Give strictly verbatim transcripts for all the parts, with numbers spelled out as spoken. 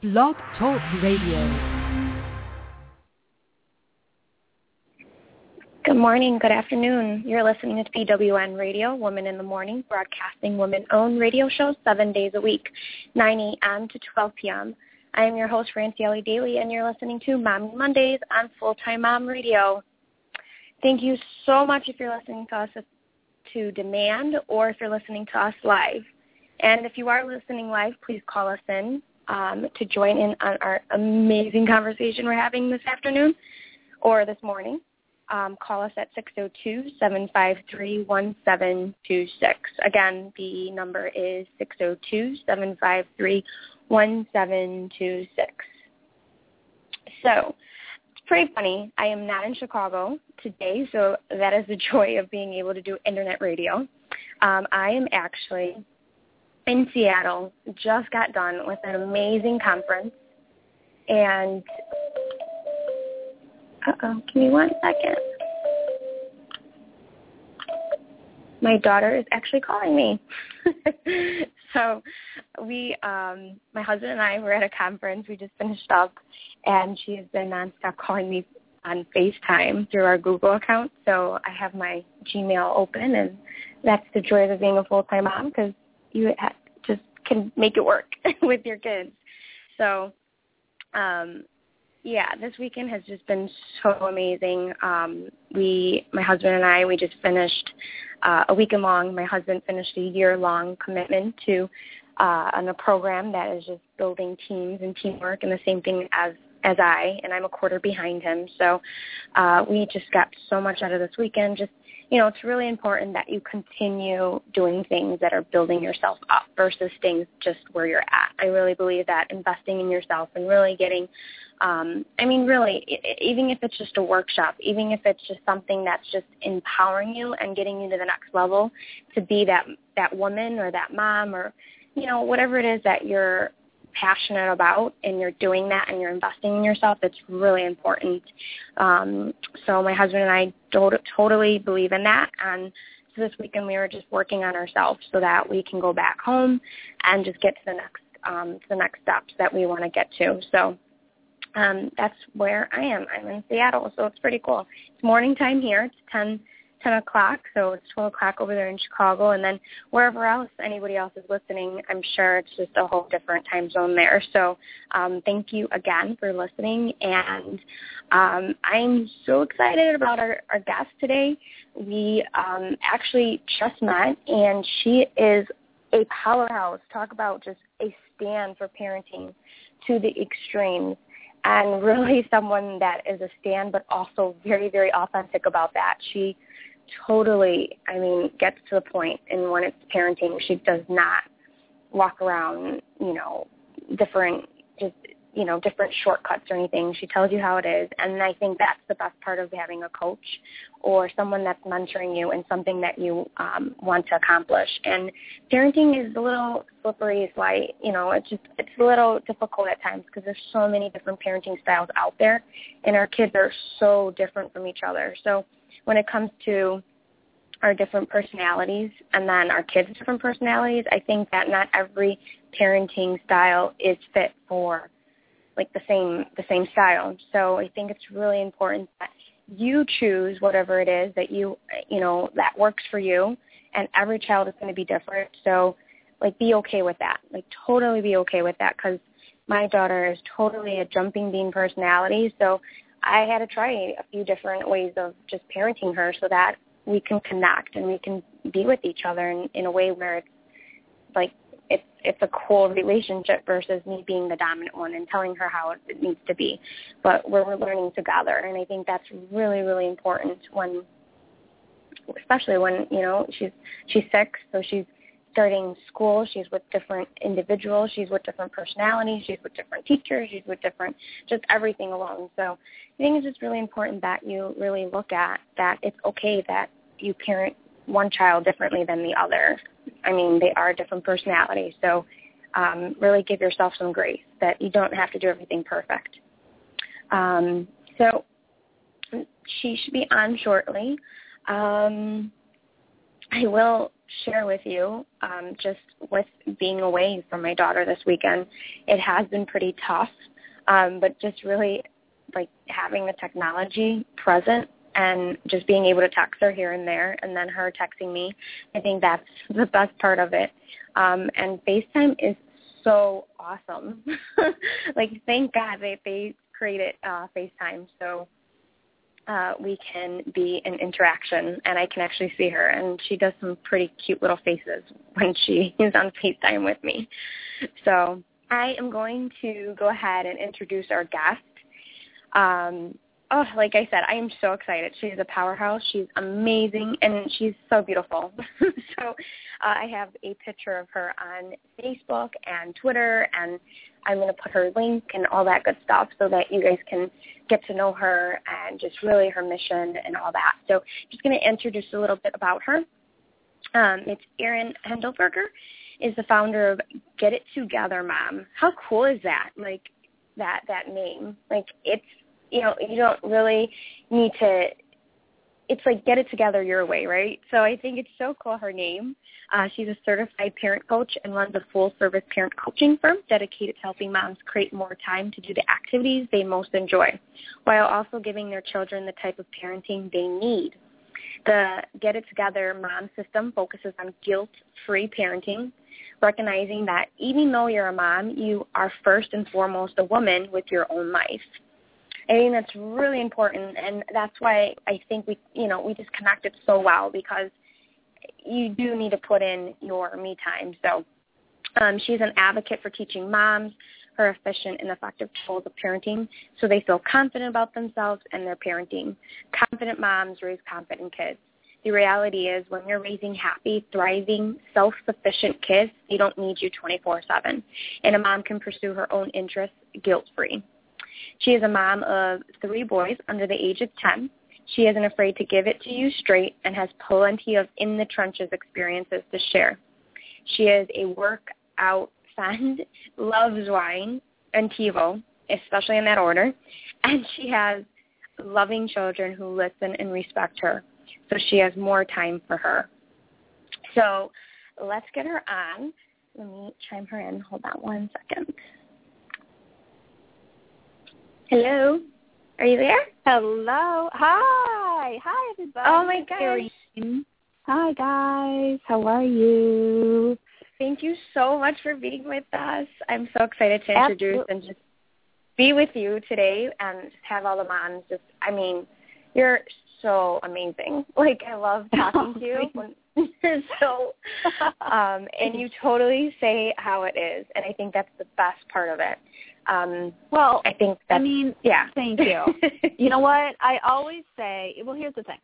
Blog Talk Radio. Good morning, good afternoon. You're listening to P W N Radio, Women in the Morning, broadcasting women-owned radio shows seven days a week, nine a.m. to twelve p.m. I am your host, Francie Ellie Daly, and you're listening to Mommy Mondays on Full-Time Mom Radio. Thank you so much if you're listening to us to demand or if you're listening to us live. And if you are listening live, please call us in um, to join in on our amazing conversation we're having this afternoon or this morning. Um, call us at six oh two, seven five three, one seven two six. Again, the number is six oh two, seven five three, one seven two six. So, it's pretty funny. I am not in Chicago today, so that is the joy of being able to do internet radio. Um, I am actually in Seattle, just got done with an amazing conference, and uh-oh, give me one second. My daughter is actually calling me. So we, um, my husband and I were at a conference. We just finished up, and she has been nonstop calling me on FaceTime through our Google account. So I have my Gmail open, and that's the joy of being a full-time mom because you just can make it work with your kids. So, um, yeah, this weekend has just been so amazing. Um, we, my husband and I, we just finished uh, a weekend long. My husband finished a year-long commitment to uh, on a program that is just building teams and teamwork, and the same thing as as I, and I'm a quarter behind him. So uh, we just got so much out of this weekend. Just, you know, it's really important that you continue doing things that are building yourself up versus staying just where you're at. I really believe that investing in yourself and really getting, um, I mean, really, even if it's just a workshop, even if it's just something that's just empowering you and getting you to the next level to be that, that woman or that mom or, you know, whatever it is that you're passionate about, and you're doing that and you're investing in yourself, it's really important. Um, so my husband and I to- totally believe in that, and so this weekend we were just working on ourselves so that we can go back home and just get to the next um, to the next steps that we want to get to. So um, that's where I am. I'm in Seattle, so it's pretty cool. It's morning time here. It's ten o'clock, so it's twelve o'clock over there in Chicago, and then wherever else anybody else is listening, I'm sure it's just a whole different time zone there. So um, thank you again for listening, and um, I'm so excited about our, our guest today. We um, actually just met, and she is a powerhouse. Talk about just a stand for parenting to the extremes. And really someone that is a stand, but also very, very authentic about that. She totally, I mean, gets to the point, and when it's parenting, she does not walk around, you know, different, just, you know, different shortcuts or anything. She tells you how it is, and I think that's the best part of having a coach or someone that's mentoring you in something that you um, want to accomplish. And parenting is a little slippery slide, you know, it's just, it's a little difficult at times because there's so many different parenting styles out there, and our kids are so different from each other. So when it comes to our different personalities and then our kids' different personalities, I think that not every parenting style is fit for like the same the same style. So I think it's really important that you choose whatever it is that you you know that works for you, and every child is going to be different. So like be okay with that. Like totally be okay with that, because my daughter is totally a jumping bean personality. So I had to try a few different ways of just parenting her so that we can connect and we can be with each other in, in a way where it's like it's it's a cool relationship versus me being the dominant one and telling her how it needs to be. But where we're learning together, and I think that's really, really important when, especially when, you know, she's she's six, so she's starting school, she's with different individuals, she's with different personalities, she's with different teachers, she's with different, just everything alone. So I think it's just really important that you really look at that it's okay that you parent one child differently than the other. I mean, they are different personalities, so um, really give yourself some grace that you don't have to do everything perfect. Um, so she should be on shortly. Um, I will share with you, um, just with being away from my daughter this weekend, it has been pretty tough, um, but just really like having the technology present and just being able to text her here and there and then her texting me, I think that's the best part of it. Um, and FaceTime is so awesome. Like, thank God they, they created uh, FaceTime so uh, we can be in interaction and I can actually see her. And she does some pretty cute little faces when she is on FaceTime with me. So I am going to go ahead and introduce our guest. Um, oh, like I said, I am so excited. She's a powerhouse. She's amazing, and she's so beautiful. So uh, I have a picture of her on Facebook and Twitter, and I'm going to put her link and all that good stuff so that you guys can get to know her and just really her mission and all that. So just going to introduce a little bit about her. Um, it's Erin Hendelberger, is the founder of Get It Together Mom. How cool is that? Like, that that name. Like, it's, you know, you don't really need to, it's like get it together your way, right? So I think it's so cool, her name. Uh, she's a certified parent coach and runs a full-service parent coaching firm dedicated to helping moms create more time to do the activities they most enjoy, while also giving their children the type of parenting they need. The Get It Together Mom system focuses on guilt-free parenting, recognizing that even though you're a mom, you are first and foremost a woman with your own life. I think that's really important, and that's why I think we, you know, we just connected so well, because you do need to put in your me time. So um, she's an advocate for teaching moms her efficient and effective tools of parenting so they feel confident about themselves and their parenting. Confident moms raise confident kids. The reality is when you're raising happy, thriving, self-sufficient kids, they don't need you twenty-four seven, and a mom can pursue her own interests guilt-free. She is a mom of three boys under the age of ten. She isn't afraid to give it to you straight and has plenty of in-the-trenches experiences to share. She is a workout friend, loves wine and TiVo, especially in that order, and she has loving children who listen and respect her, so she has more time for her. So let's get her on. Let me chime her in. Hold on one second. Hello? Are you there? Hello. Hi. Hi, everybody. Oh, my gosh. Hi, guys. How are you? Thank you so much for being with us. I'm so excited to introduce Absolutely. and just be with you today and just have all the moms just, I mean, you're so amazing. Like, I love talking to you. When, so, um, and you totally say how it is, and I think that's the best part of it. Um, well, I think that's, I mean, yeah. Thank you. You know what? I always say, well, here's the thing.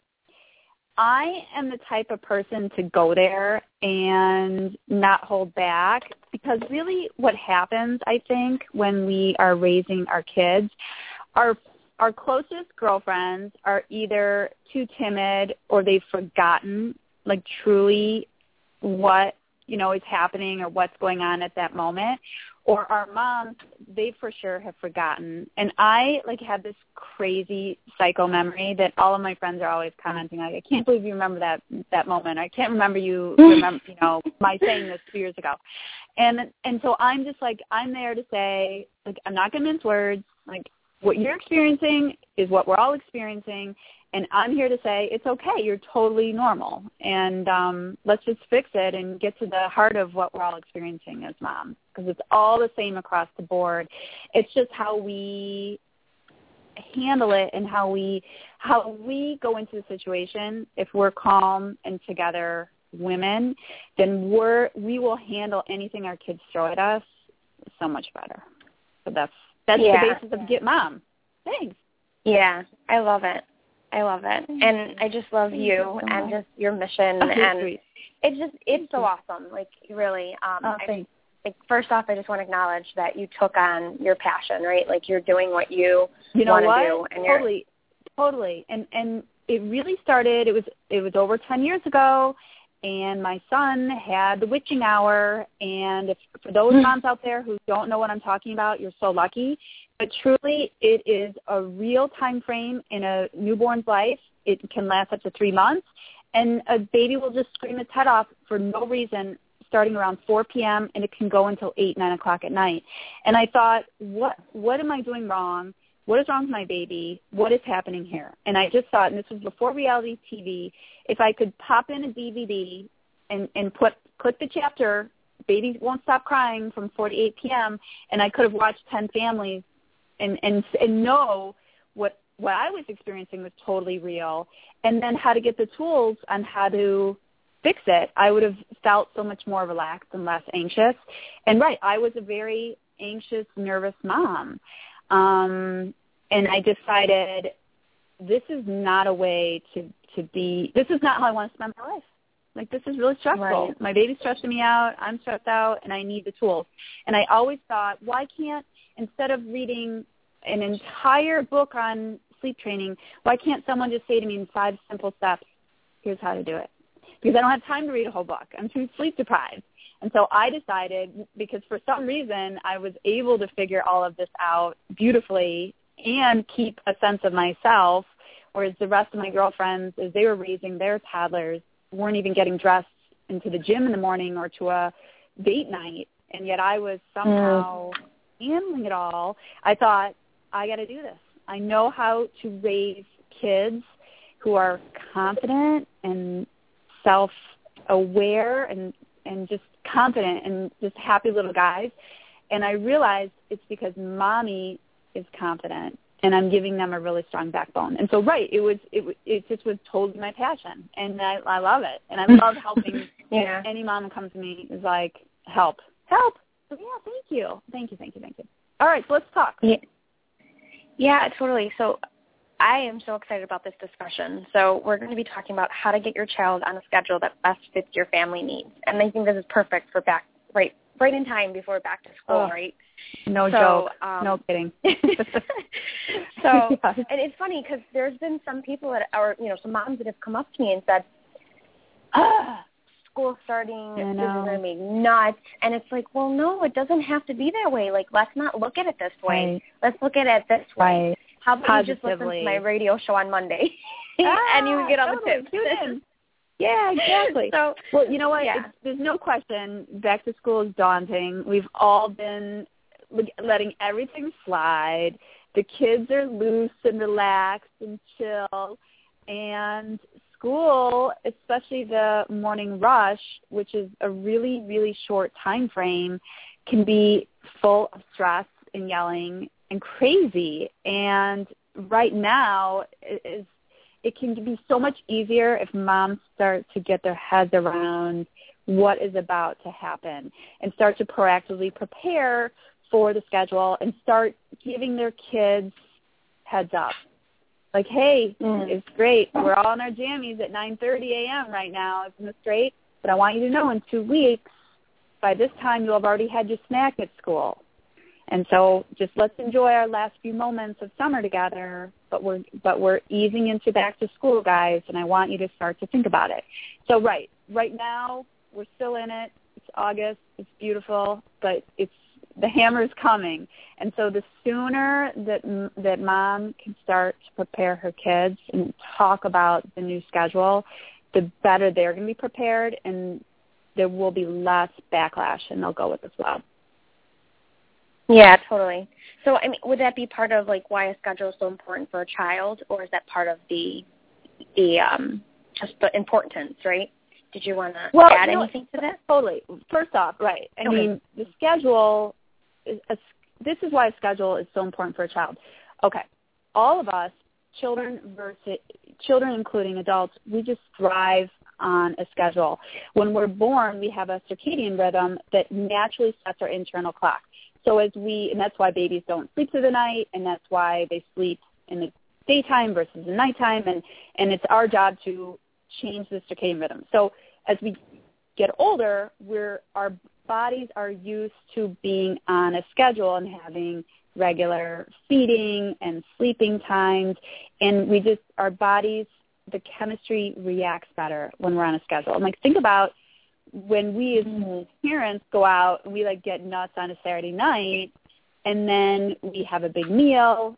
I am the type of person to go there and not hold back, because really what happens, I think, when we are raising our kids, our our closest girlfriends are either too timid or they've forgotten, like, truly what, you know, is happening or what's going on at that moment. Or our moms, they for sure have forgotten. And I, like, have this crazy psycho memory that all of my friends are always commenting, like, I can't believe you remember that that moment. I can't remember you, remember, you know, my saying this two years ago. And and so I'm just, like, I'm there to say, like, I'm not going to mince words. Like, what you're experiencing is what we're all experiencing. And I'm here to say it's okay. You're totally normal. And um, let's just fix it and get to the heart of what we're all experiencing as moms, because it's all the same across the board. It's just how we handle it and how we how we go into the situation. If we're calm and together women, then we're we will handle anything our kids throw at us so much better. So that's that's yeah. the basis of Get Mom. Thanks. Yeah, I love it. I love it. And I just love you, you so and just your mission. Oh, and sweet. it's just, it's so awesome. Like, really. Um, oh, I, like, first off, I just want to acknowledge that you took on your passion, right? Like, you're doing what you, you know want what? to do. And totally, you're... totally. And and it really started, it was it was over ten years ago, and my son had the witching hour. And if, for those moms out there who don't know what I'm talking about, you're so lucky. But truly, it is a real time frame in a newborn's life. It can last up to three months. and a baby will just scream its head off for no reason starting around four p.m. and it can go until eight, nine o'clock at night. And I thought, what what am I doing wrong? What is wrong with my baby? What is happening here? And I just thought, and this was before reality T V, if I could pop in a D V D and, and put click the chapter, Baby Won't Stop Crying from four to eight p.m., and I could have watched ten families and, and, and know what, what I was experiencing was totally real, and then how to get the tools on how to fix it, I would have felt so much more relaxed and less anxious. And right, I was a very anxious, nervous mom. Um, and I decided this is not a way to, to be, this is not how I want to spend my life. Like, this is really stressful. Right. My baby's stressing me out, I'm stressed out, and I need the tools. And I always thought, why can't, instead of reading an entire book on sleep training, why can't someone just say to me in five simple steps, here's how to do it? Because I don't have time to read a whole book. I'm too sleep deprived. And so I decided, because for some reason I was able to figure all of this out beautifully and keep a sense of myself, whereas the rest of my girlfriends, as they were raising their toddlers, weren't even getting dressed into the gym in the morning or to a date night, and yet I was somehow mm. handling it all. I thought, I got to do this. I know how to raise kids who are confident and self-aware and, and just confident and just happy little guys. And I realized it's because mommy is confident, and I'm giving them a really strong backbone. And so, right, it was it, it just was totally my passion, and I, I love it. And I love helping. Yeah. Any mom who comes to me is like, help, help. So, yeah, thank you, thank you, thank you, thank you. All right, so let's talk. Yeah, yeah, totally. So I am so excited about this discussion. So we're going to be talking about how to get your child on a schedule that best fits your family needs. And I think this is perfect for back right right in time before back to school, oh, right? No so, joke. Um, no kidding. so, yeah. And it's funny because there's been some people that are, you know, some moms that have come up to me and said, ah, school starting, this is going to be nuts. And it's like, well, no, it doesn't have to be that way. Like, let's not look at it this way. Right. Let's look at it this way. Right. How about Positively. you just listen to my radio show on Monday ah, and you get all totally. the tips. Yeah, exactly. So, well, you know what? Yeah. It's, there's no question back to school is daunting. We've all been letting everything slide. The kids are loose and relaxed and chill. And school, especially the morning rush, which is a really, really short time frame, can be full of stress and yelling and crazy. And right now is it can be so much easier if moms start to get their heads around what is about to happen and start to proactively prepare for the schedule and start giving their kids heads up. Like, hey, mm. it's great. We're all in our jammies at nine thirty a.m. right now. Isn't this great? But I want you to know in two weeks, by this time you'll have already had your snack at school. And so just let's enjoy our last few moments of summer together, but we're but we're easing into back to school, guys, and I want you to start to think about it. So right, right now we're still in it. It's August. It's beautiful, but it's the hammer's coming. And so the sooner that that mom can start to prepare her kids and talk about the new schedule, the better they're going to be prepared, and there will be less backlash, and they'll go with the flow. Yeah, totally. So, I mean, would that be part of, like, why a schedule is so important for a child, or is that part of the, the um, just the importance, right? Did you want to well, add no, anything to that? Totally. First off, right, I okay. mean, the schedule, is a, this is why a schedule is so important for a child. Okay, all of us, children versus children including adults, we just thrive on a schedule. When we're born, we have a circadian rhythm that naturally sets our internal clock. So as we, and that's why babies don't sleep through the night, and that's why they sleep in the daytime versus the nighttime, and, and it's our job to change the circadian rhythm. So as we get older, we're, our bodies are used to being on a schedule and having regular feeding and sleeping times, and we just, our bodies, the chemistry reacts better when we're on a schedule. And like, think about when we as parents go out and we like get nuts on a Saturday night, and then we have a big meal, we stay up later than we're used to. When we wake up Sunday morning, we feel like, oh,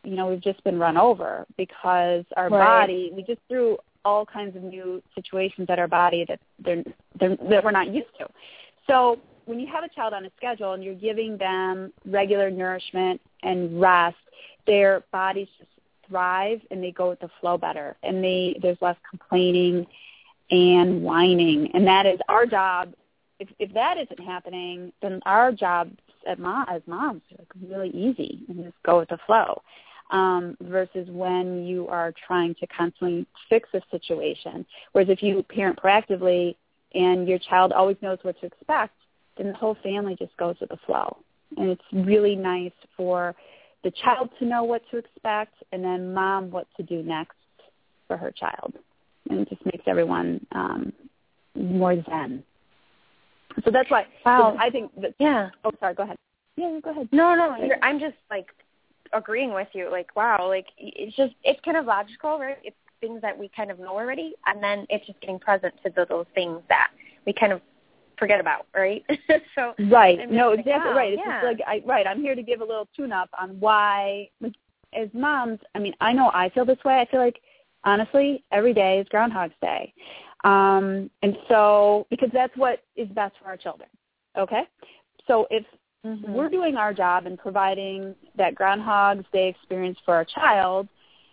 you know, we've just been run over because our right. body, we just threw all kinds of new situations at our body that they're, they're, that we're not used to. So when you have a child on a schedule and you're giving them regular nourishment and rest, their bodies just thrive and they go with the flow better, and they there's less complaining and whining. And that is our job. If, if that isn't happening, then our job at mom, as moms is like really easy and just go with the flow. Um, versus when you are trying to constantly fix a situation. Whereas if you parent proactively and your child always knows what to expect, then the whole family just goes with the flow. And it's really nice for the child to know what to expect, and then mom what to do next for her child. And it just makes everyone um, more zen. So that's why wow. I think that, yeah. Oh, sorry, go ahead. Yeah, go ahead. No, no, you're, I'm just, like, agreeing with you. Like, wow, like, it's just, it's kind of logical, right? It's things that we kind of know already, and then it's just getting present to the, those things that we kind of forget about, right? so Right. I'm No, like, exactly wow, right. It's yeah. just like, I, right, I'm here to give a little tune-up on why, like, as moms, I mean, I know I feel this way. I feel like, honestly, every day is Groundhog's Day. Um, and so, because that's what is best for our children, okay? So if mm-hmm. we're doing our job and providing that Groundhog's Day experience for our child,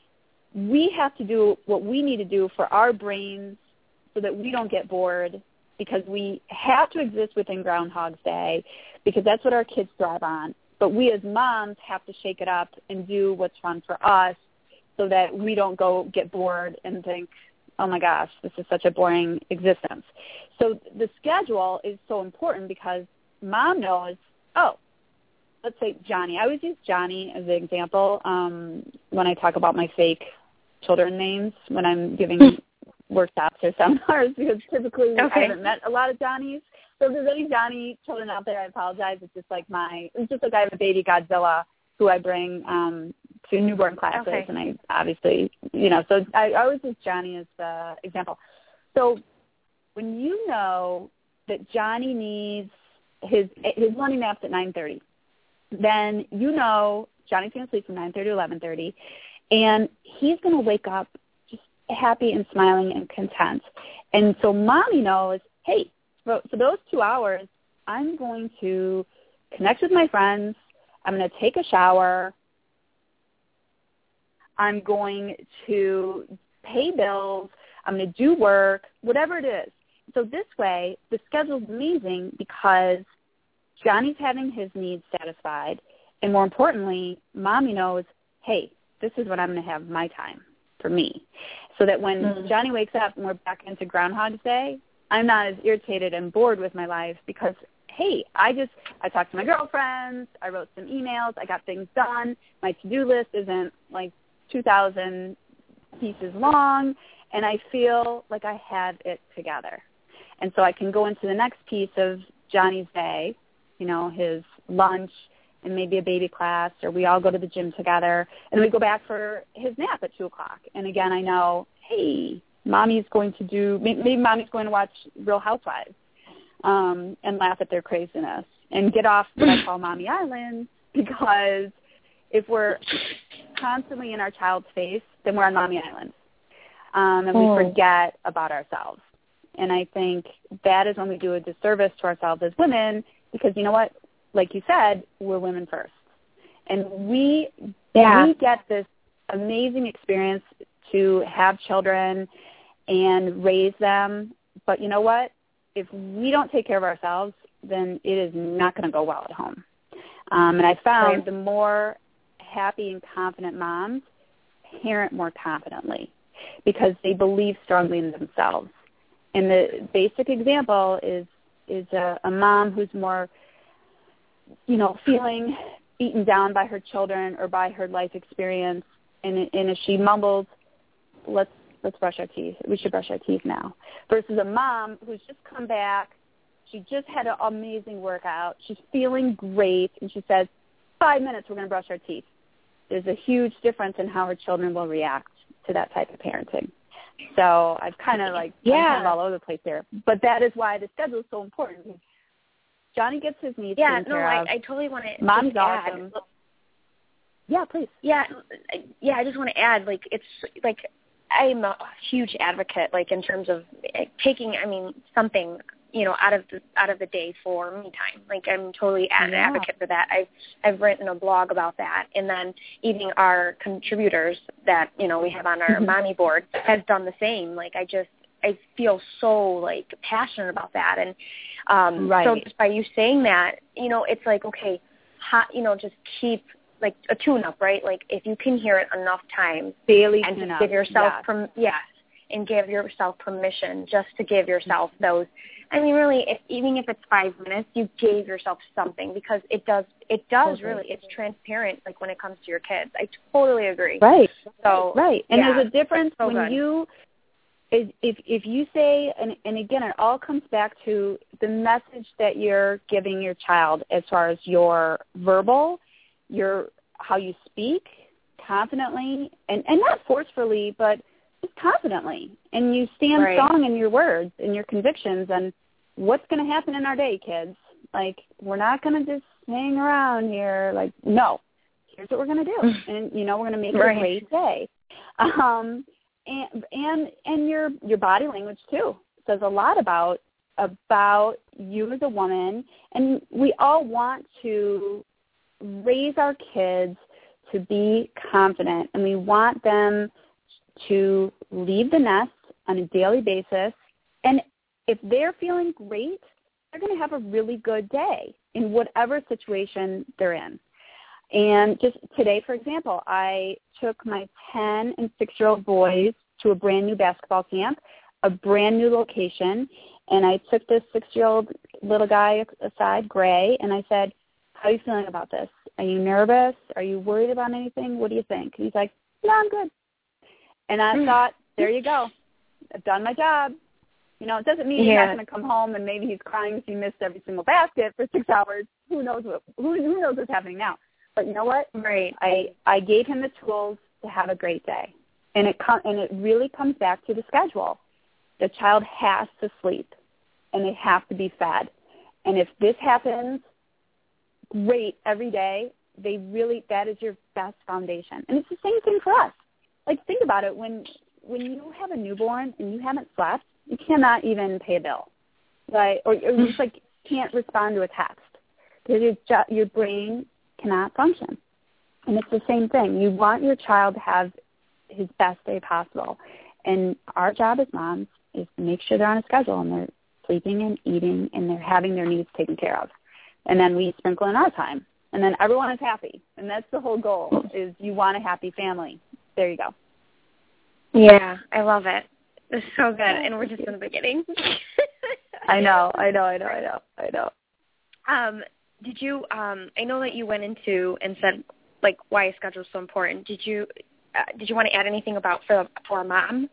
we have to do what we need to do for our brains so that we don't get bored, because we have to exist within Groundhog's Day because that's what our kids thrive on. But we as moms have to shake it up and do what's fun for us so that we don't go get bored and think, oh, my gosh, this is such a boring existence. So the schedule is so important because mom knows, oh, let's say Johnny. I always use Johnny as an example um, when I talk about my fake children names when I'm giving workshops or seminars, because typically okay. I haven't met a lot of Johnnies. So if there's any Johnny children out there, I apologize. It's just like my, it's just like I have a baby Godzilla who I bring um, to newborn classes, okay. and I obviously, you know, so I, I always use Johnny as the example. So when you know that Johnny needs his his morning naps at nine thirty, then you know Johnny's going to sleep from nine thirty to eleven thirty, and he's going to wake up just happy and smiling and content. And so mommy knows, hey, for, for those two hours, I'm going to connect with my friends. I'm going to take a shower. I'm going to pay bills. I'm going to do work, whatever it is. So this way, the schedule's amazing because Johnny's having his needs satisfied, and more importantly, mommy knows, hey, this is when I'm going to have my time for me. So that when mm-hmm. Johnny wakes up and we're back into Groundhog's Day, I'm not as irritated and bored with my life because, hey, I just, I talked to my girlfriends, I wrote some emails, I got things done, my to-do list isn't like two thousand pieces long, and I feel like I have it together. And so I can go into the next piece of Johnny's day, you know, his lunch and maybe a baby class, or we all go to the gym together, and we go back for his nap at two o'clock. And again, I know, hey, mommy's going to do, maybe mommy's going to watch Real Housewives um, and laugh at their craziness and get off what I call Mommy Island, because if we're constantly in our child's face, then we're on Mommy Island, um, and oh. we forget about ourselves. And I think that is when we do a disservice to ourselves as women, because you know what? Like you said, we're women first. And we, yeah. we get this amazing experience to have children and raise them. But you know what? If we don't take care of ourselves, then it is not going to go well at home. Um, and I found right. the more happy and confident moms parent more confidently because they believe strongly in themselves. And the basic example is is a, a mom who's more, you know, feeling beaten down by her children or by her life experience, and, and if she mumbles, let's let's brush our teeth. We should brush our teeth now. Versus a mom who's just come back, she just had an amazing workout, she's feeling great, and she says, five minutes, we're going to brush our teeth. There's a huge difference in how her children will react to that type of parenting. So I've kind of like, yeah. I'm kind of all over the place there. But that is why the schedule is so important. Johnny gets his needs yeah, taken no, care I, of. I totally want to Mom's add, awesome. Yeah, please. Yeah, yeah. I just want to add, like, it's like I'm a huge advocate, like, in terms of taking, I mean, something, you know, out of the out of the day for me time. Like, I'm totally an Yeah. advocate for that. I've I've written a blog about that, and then even our contributors that, you know, we have on our Mm-hmm. mommy board has done the same. Like, I just I feel so like passionate about that, and um, Right. so just by you saying that, you know, it's like, okay, how, you know, just keep like a tune-up, right? Like, if you can hear it enough times, Daily and just tune-up. give yourself, Yes. perm- yes, and give yourself permission just to give yourself those. I mean, really, if, even if it's five minutes, you gave yourself something, because it does, it does Totally. really, it's transparent, like, when it comes to your kids. I totally agree. Right. So, Right. And yeah, there's a difference so when good. you, if if if you say, and, and again, it all comes back to the message that you're giving your child as far as your verbal, your how you speak confidently, and, and not forcefully, but just confidently. And you stand Right. strong in your words and your convictions. And what's going to happen in our day, kids? Like, we're not going to just hang around here. Like, no, here's what we're going to do. And, you know, we're going to make it Right. a great day. Um, and, and, and your, your body language too says a lot about, about you as a woman. And we all want to raise our kids to be confident, and we want them to leave the nest on a daily basis. And if they're feeling great, they're going to have a really good day in whatever situation they're in. And just today, for example, I took my ten and six-year-old boys to a brand new basketball camp, a brand new location, and I took this six-year-old little guy aside, Gray, and I said, how are you feeling about this? Are you nervous? Are you worried about anything? What do you think? And he's like, no, I'm good. And I thought, there you go. I've done my job. You know, it doesn't mean he's Yeah. not going to come home and maybe he's crying if he missed every single basket for six hours. Who knows what? Who, who knows what's happening now? But you know what? Right. I I gave him the tools to have a great day, and it com- and it really comes back to the schedule. The child has to sleep, and they have to be fed. And if this happens, great every day. They really that is your best foundation, and it's the same thing for us. Like, think about it. When when you have a newborn and you haven't slept, you cannot even pay a bill, right? Or, or you just like can't respond to a text because your ju- your brain cannot function. And it's the same thing. You want your child to have his best day possible, and our job as moms is to make sure they're on a schedule and they're sleeping and eating and they're having their needs taken care of. And then we sprinkle in our time, and then everyone is happy. And that's the whole goal: is you want a happy family. There you go. Yeah, I love it. It's so good, and we're just in the beginning. I know, I know, I know, I know, I know. Um, did you? Um, I know that you went into and said like why a schedule is so important. Did you? Uh, did you want to add anything about for for a mom?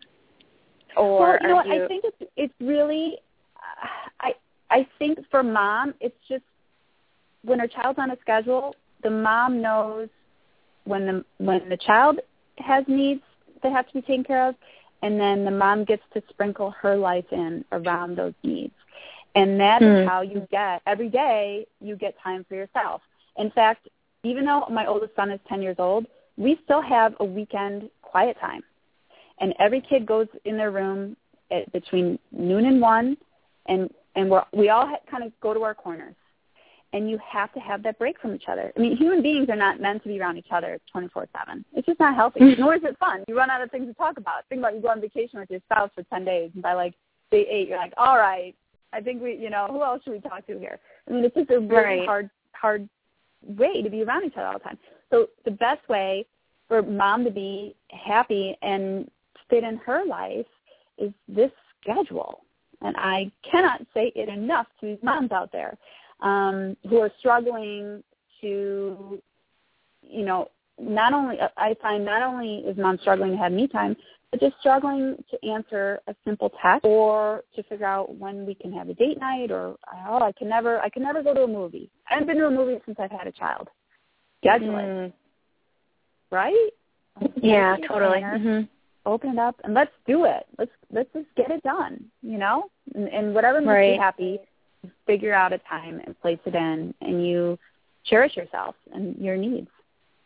Or well, you know what? you... I think it's it's really. Uh, I I think for mom, it's just when her child's on a schedule, the mom knows when the when the child has needs that have to be taken care of, and then the mom gets to sprinkle her life in around those needs. And that mm. is how you get, every day, you get time for yourself. In fact, even though my oldest son is ten years old, we still have a weekend quiet time. And every kid goes in their room at between noon and one, and, and we're, we all ha- kind of go to our corners. And you have to have that break from each other. I mean, human beings are not meant to be around each other twenty-four seven. It's just not healthy, nor is it fun. You run out of things to talk about. Think about you go on vacation with your spouse for ten days, and by, like, day eight, you're like, all right, I think we, you know, who else should we talk to here? I mean, it's just a really right. hard, hard way to be around each other all the time. So the best way for mom to be happy and fit in her life is this schedule. And I cannot say it enough to these moms out there. Um, who are struggling to, you know, not only, I find not only is mom struggling to have me time, but just struggling to answer a simple text or to figure out when we can have a date night or, oh, I can never, I can never go to a movie. I haven't been to a movie since I've had a child. Schedule mm. it. Right? Yeah, totally. Mm-hmm. Open it up and let's do it. Let's, let's just get it done, you know, and, and whatever makes right. you happy, figure out a time and place it in, and you cherish yourself and your needs.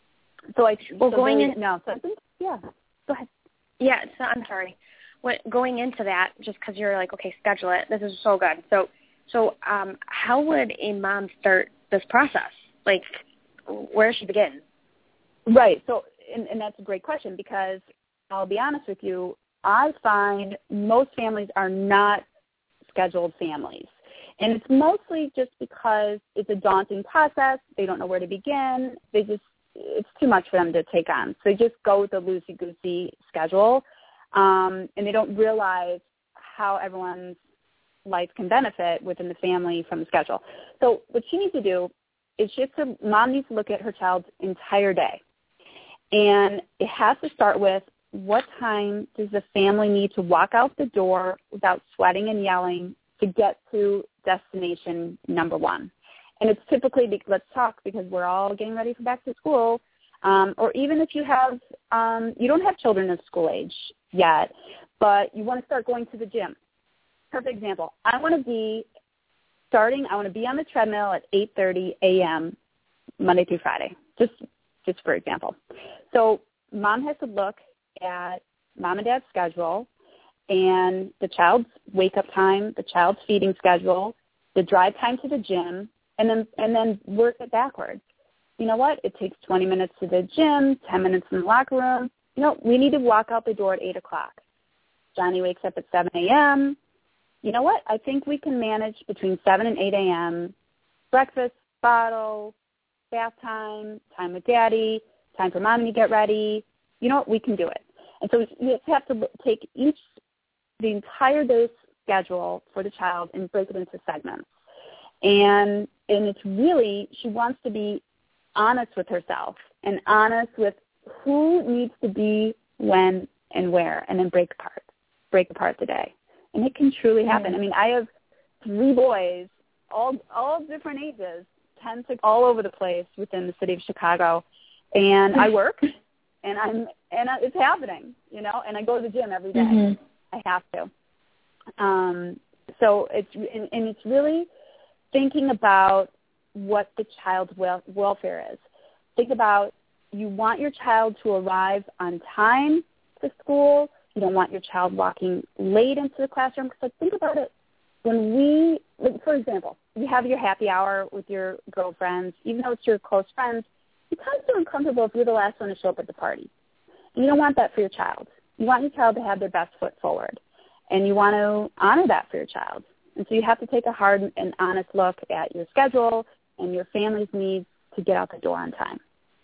So I well so going really, in no. So I think yeah. Go ahead. Yeah, so I'm sorry. What going into that, just because you're like, okay, schedule it. This is so good. So, so um, how would a mom start this process? Like, where does she begin? Right. So, and, and that's a great question because I'll be honest with you. I find most families are not scheduled families. And it's mostly just because it's a daunting process. They don't know where to begin. They just, it's too much for them to take on. So they just go with a loosey-goosey schedule, um, and they don't realize how everyone's life can benefit within the family from the schedule. So what she needs to do is she has to, mom needs to look at her child's entire day. And it has to start with, what time does the family need to walk out the door without sweating and yelling to get to destination number one? And it's typically, let's talk, because we're all getting ready for back to school, um, or even if you have, um, you don't have children of school age yet, but you want to start going to the gym. Perfect example. I want to be starting, I want to be on the treadmill at eight thirty a.m. Monday through Friday, just just for example. So mom has to look at mom and dad's schedule and the child's wake-up time, the child's feeding schedule, the drive time to the gym, and then and then work it backwards. You know what? It takes twenty minutes to the gym, ten minutes in the locker room. You know, we need to walk out the door at eight o'clock. Johnny wakes up at seven a.m. You know what? I think we can manage between seven and eight a.m. breakfast, bottle, bath time, time with daddy, time for mommy to get ready. You know what? We can do it. And so you have to take each, the entire day's schedule for the child and break it into segments. And and it's really, she wants to be honest with herself and honest with who needs to be when and where, and then break apart, break apart the day. And it can truly happen. Mm-hmm. I mean, I have three boys, all all different ages, ten, six, all over the place within the city of Chicago. And I work, and I'm and it's happening, you know. And I go to the gym every day. Mm-hmm. I have to. Um, so it's and, and it's really thinking about what the child's wel- welfare is. Think about, you want your child to arrive on time to school. You don't want your child walking late into the classroom. So think about it. When we, like, for example, you have your happy hour with your girlfriends, even though it's your close friends, you kind of feel uncomfortable if you're the last one to show up at the party. And you don't want that for your child. You want your child to have their best foot forward. And you want to honor that for your child. And so you have to take a hard and honest look at your schedule and your family's needs to get out the door on time.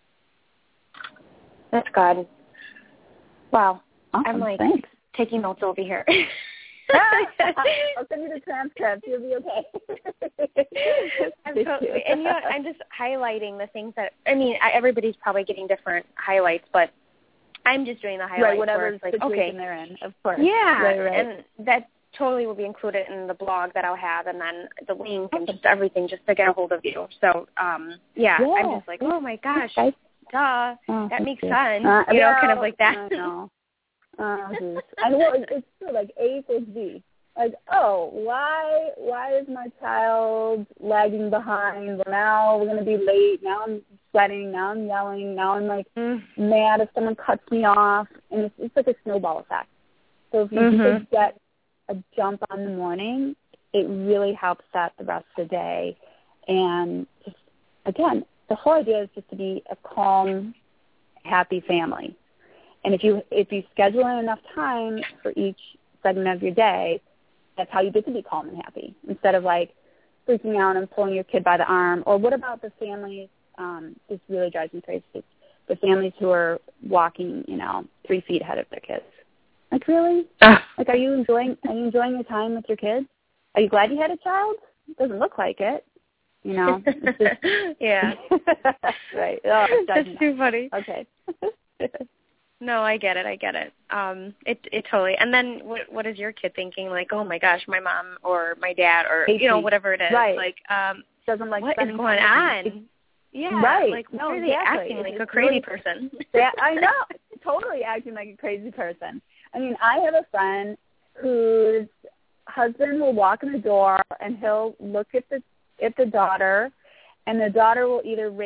That's good. Wow. Awesome. I'm like Thanks. taking notes over here. I'll send you the transcript. You'll be okay. I'm totally, and you know, I'm just highlighting the things that, I mean, everybody's probably getting different highlights, but I'm just doing the highlights. Right, whatever like, situation okay, they're in, of course. Yeah, right, right. and that totally will be included in the blog that I'll have, and then the link and just everything, just to get a hold of you. So, um, yeah, yeah, I'm just like, oh my gosh, okay. duh, oh, that makes you. sense. Uh, you know, well, kind of like that. I know. Uh, I know it's, it's true, like A equals B. Like, oh, why why is my child lagging behind? Well, now we're going to be late. Now I'm sweating. Now I'm yelling. Now I'm, like, mm. mad if someone cuts me off. And it's, it's like a snowball effect. So if you mm-hmm. just get a jump on the morning, it really helps set the rest of the day. And just, again, the whole idea is just to be a calm, happy family. And if you if you schedule in enough time for each segment of your day, that's how you get to be calm and happy, instead of like freaking out and pulling your kid by the arm. Or what about the families, um, this really drives me crazy, the families who are walking, you know, three feet ahead of their kids. Like, really? Uh. Like, are you enjoying are you enjoying your time with your kids? Are you glad you had a child? It doesn't look like it. You know? It's just, yeah. Right. Oh, that's too funny. Okay. No, I get it. I get it. Um, it it totally. And then what what is your kid thinking? Like, oh my gosh, my mom or my dad or you know whatever it is. Right. Like, um, doesn't like what is going on? Yeah. Right. Like, why no, are exactly. they acting like it's a crazy really, person? Yeah, I know. Totally acting like a crazy person. I mean, I have a friend whose husband will walk in the door and he'll look at the at the daughter, and the daughter will either raise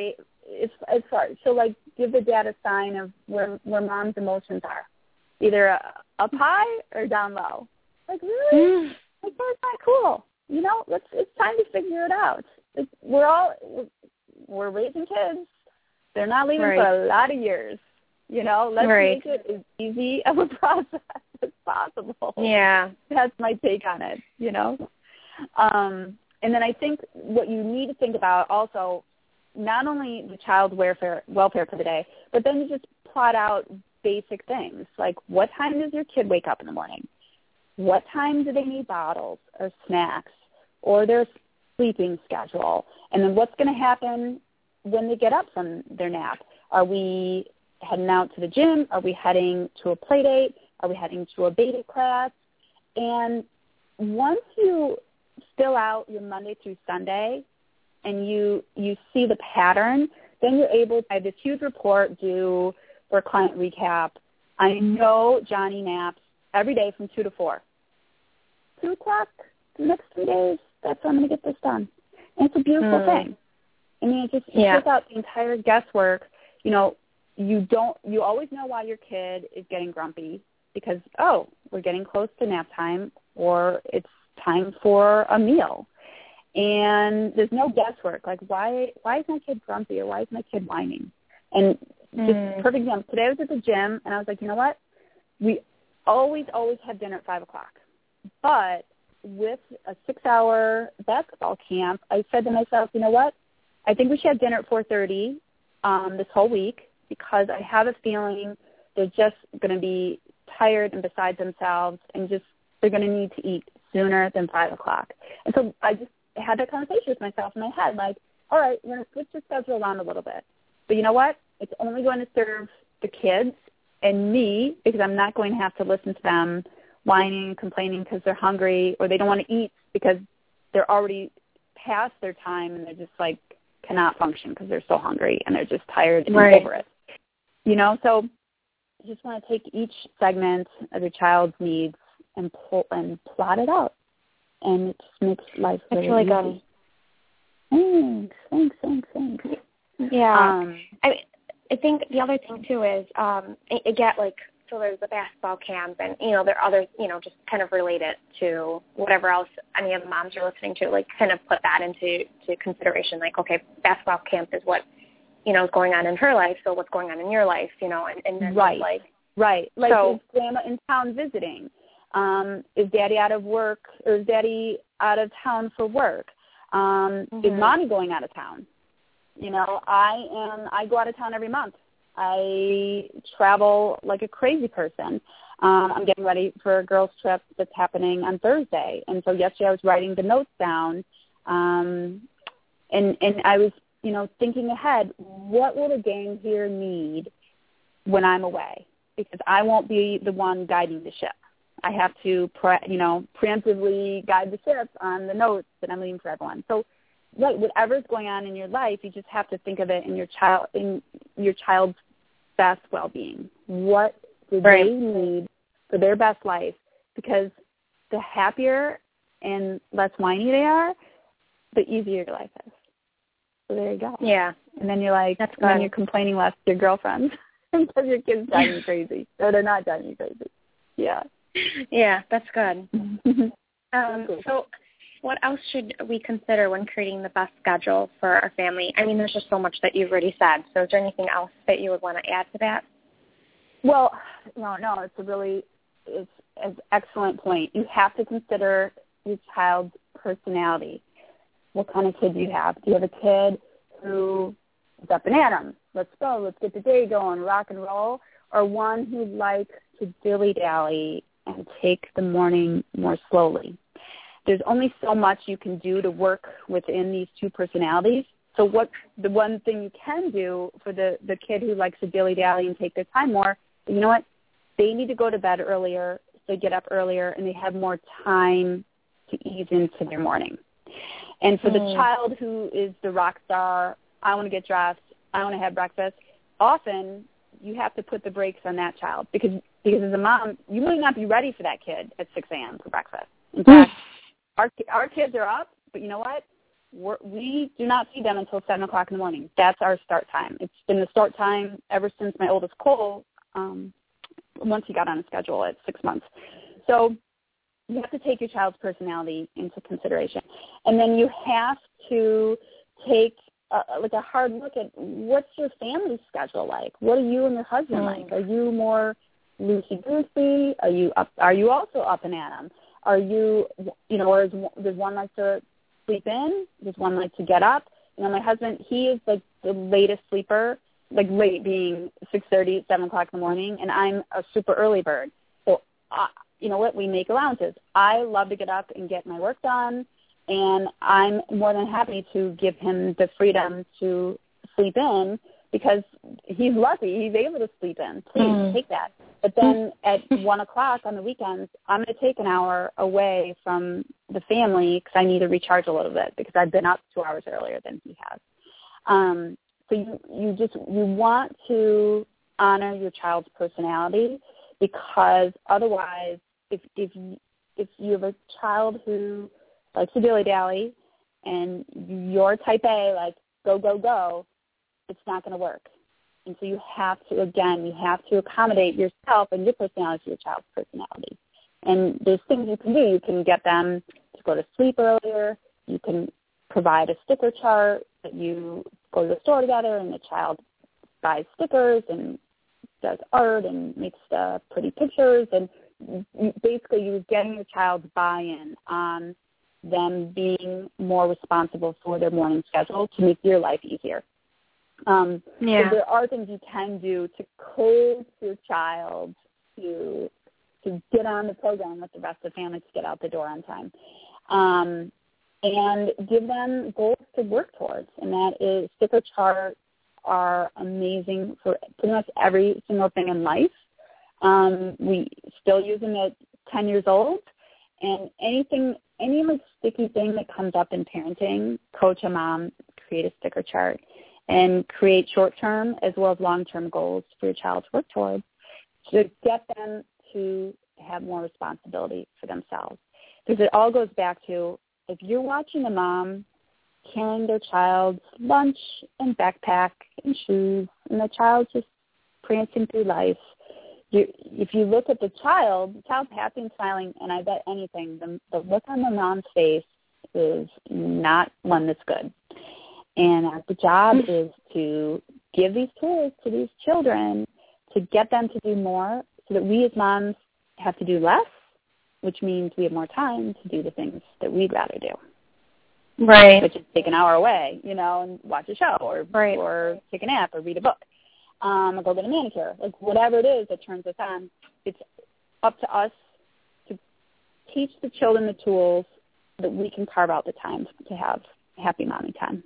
it's it's hard. So like, give the dad a sign of where where mom's emotions are, either up high or down low. Like really, mm. like that's not cool. You know, let's it's time to figure it out. It's, we're all we're, we're raising kids. They're not leaving right. for a lot of years. You know, let's right. make it as easy of a process as possible. Yeah, that's my take on it. You know, um, and then I think what you need to think about also, not only the child welfare welfare for the day, but then you just plot out basic things like what time does your kid wake up in the morning? What time do they need bottles or snacks or their sleeping schedule? And then what's going to happen when they get up from their nap? Are we heading out to the gym? Are we heading to a play date? Are we heading to a beta class? And once you fill out your Monday through Sunday and you you see the pattern, then you're able to have this huge report due for client recap. I know Johnny naps every day from two to four. Two o'clock the next three days, that's when I'm going to get this done. And it's a beautiful mm. thing. I mean, it just yeah. takes out the entire guesswork. You know, you don't, you always know why your kid is getting grumpy because, oh, we're getting close to nap time or it's time for a meal. And there's no guesswork. Like, why, why is my kid grumpy or why is my kid whining? And just mm. perfect example. Today I was at the gym and I was like, you know what? We always, always have dinner at five o'clock. But with a six-hour basketball camp, I said to myself, you know what? I think we should have dinner at four thirty um, this whole week because I have a feeling they're just going to be tired and beside themselves and just they're going to need to eat sooner than five o'clock. And so I just had that conversation with myself in my head, like, all right, we're going to switch the schedule around a little bit. But you know what? It's only going to serve the kids and me because I'm not going to have to listen to them whining and complaining because they're hungry or they don't want to eat because they're already past their time and they're just like cannot function because they're so hungry and they're just tired and right. over it. You know, so you just want to take each segment of your child's needs and pull and plot it out, and it just makes life really, really easy. Good. Thanks, thanks, thanks, thanks. Yeah, um, I mean, I think the other thing too is um, I, I get like. So there's the basketball camp, and, you know, there are others, you know, just kind of related to whatever else any of the moms are listening to, like kind of put that into to consideration. Like, okay, basketball camp is what, you know, is going on in her life, so what's going on in your life, you know, and, and then right, like, right. Like, so, is grandma in town visiting? Um, is daddy out of work, or is daddy out of town for work? Um, mm-hmm. Is mommy going out of town? You know, I am, I go out of town every month. I travel like a crazy person. Um, I'm getting ready for a girls' trip that's happening on Thursday. And so yesterday I was writing the notes down, um, and, and I was, you know, thinking ahead, what will the gang here need when I'm away? Because I won't be the one guiding the ship. I have to, pre- you know, preemptively guide the ship on the notes that I'm leaving for everyone. So, right, whatever's going on in your life, you just have to think of it in your child, in your child's best well-being. What do right. they need for their best life? Because the happier and less whiny they are, the easier your life is. So there you go. Yeah. And then you're like, That's and then you're complaining less to your girlfriends because your kids driving you crazy. No, they're not driving you crazy. Yeah. Yeah, that's good. um, so what else should we consider when creating the best schedule for our family? I mean, there's just so much that you've already said. So is there anything else that you would want to add to that? Well, no, no, it's a really, it's an excellent point. You have to consider your child's personality. What kind of kid do you have? Do you have a kid who is up and at 'em? Let's go, let's get the day going, rock and roll, or one who likes to dilly-dally and take the morning more slowly? There's only so much you can do to work within these two personalities. So what the one thing you can do for the, the kid who likes to dilly-dally and take their time more, you know what? They need to go to bed earlier, so they get up earlier, and they have more time to ease into their morning. And for mm. the child who is the rock star, I want to get dressed, I want to have breakfast, often you have to put the brakes on that child because, because as a mom, you might not be ready for that kid at six a.m. for breakfast. In fact, Our our kids are up, but you know what? we're, we do not feed them until seven o'clock in the morning. That's our start time. It's been the start time ever since my oldest Cole, um, once he got on a schedule at six months. So you have to take your child's personality into consideration. And then you have to take uh, like a hard look at what's your family schedule like? What are you and your husband mm. like? Are you more loosey-goosey? Are you up, are you also up and at 'em? Are you, you know, or is, does one like to sleep in? Does one like to get up? You know, my husband, he is like the latest sleeper, like late being six thirty, seven o'clock in the morning, and I'm a super early bird. So, uh, you know what, we make allowances. I love to get up and get my work done, and I'm more than happy to give him the freedom to sleep in because he's lucky. He's able to sleep in. Please mm. take that. But then at one o'clock on the weekends, I'm going to take an hour away from the family because I need to recharge a little bit because I've been up two hours earlier than he has. Um, so you, you just you want to honor your child's personality because otherwise, if if you, if you have a child who likes to dilly-dally and you're type A, like go, go, go, it's not going to work. And so you have to, again, you have to accommodate yourself and your personality to your child's personality. And there's things you can do. You can get them to go to sleep earlier. You can provide a sticker chart that you go to the store together and the child buys stickers and does art and makes uh, pretty pictures. And you, basically you're getting your child's buy-in on them being more responsible for their morning schedule to make your life easier. Um, yeah. So there are things you can do to coach your child to to get on the program with the rest of the family to get out the door on time, um, and give them goals to work towards. And that is sticker charts are amazing for pretty much every single thing in life. Um, we still use them at ten years old, and anything, any like sticky thing that comes up in parenting, coach a mom, create a sticker chart, and create short-term as well as long-term goals for your child to work towards to get them to have more responsibility for themselves. Because it all goes back to if you're watching a mom carrying their child's lunch and backpack and shoes and the child just prancing through life, you, if you look at the child, the child's happy and smiling, and I bet anything, the, the look on the mom's face is not one that's good. And the job is to give these tools to these children to get them to do more so that we as moms have to do less, which means we have more time to do the things that we'd rather do. Right. Which is take an hour away, you know, and watch a show or right. or take a nap or read a book um, or go get a manicure. Like whatever it is that turns us on, it's up to us to teach the children the tools so that we can carve out the time to have happy mommy time.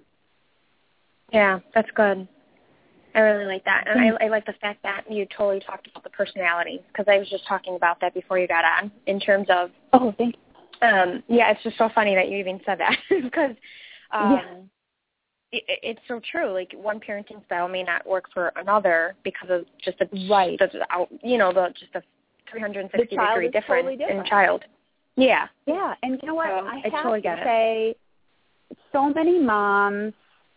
Yeah, that's good. I really like that. And I, I like the fact that you totally talked about the personality because I was just talking about that before you got on in terms of, oh, thank you. Um, yeah, it's just so funny that you even said that because um, yeah. it, it's so true. Like one parenting style may not work for another because of just the, right. the you know, the just the three hundred sixty degree difference totally different in child. Yeah. Yeah, and you know what? So, I, I have totally to get say it. so many moms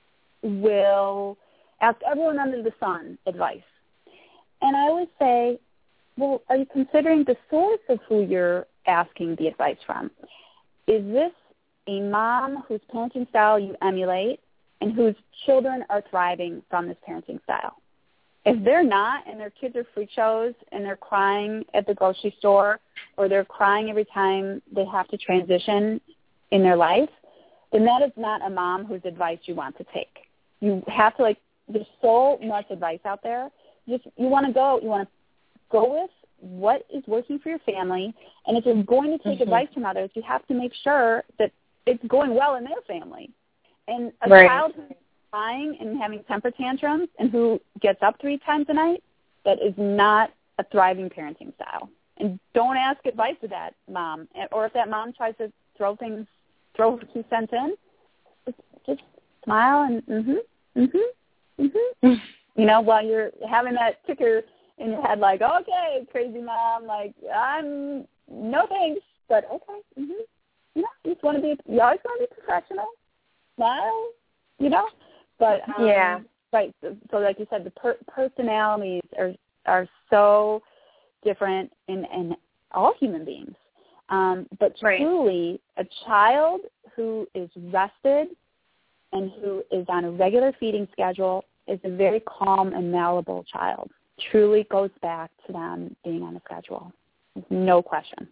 will ask everyone under the sun advice. And I always say, well, are you considering the source of who you're asking the advice from? Is this a mom whose parenting style you emulate and whose children are thriving from this parenting style? If they're not and their kids are freak shows and they're crying at the grocery store or they're crying every time they have to transition in their life, then that is not a mom whose advice you want to take. You have to, like, there's so much advice out there. Just you want to go, you want to go with what is working for your family, and if you're going to take mm-hmm. advice from others, you have to make sure that it's going well in their family. And a right. child who's crying and having temper tantrums and who gets up three times a night, that is not a thriving parenting style. And don't ask advice of that mom. Or if that mom tries to throw things, throw her two cents in, just, just smile and mm-hmm, mm-hmm, mm-hmm. You know, while you're having that ticker in your head like, okay, crazy mom, like, I'm, no thanks, but okay, mm-hmm. You know, you just want to be, you always want to be professional, smile, you know. But um, yeah, right. So, so like you said, the per- personalities are are so different in, in all human beings. Um, but right. truly, a child who is rested and who is on a regular feeding schedule is a very calm and malleable child. Truly goes back to them being on a schedule. No question.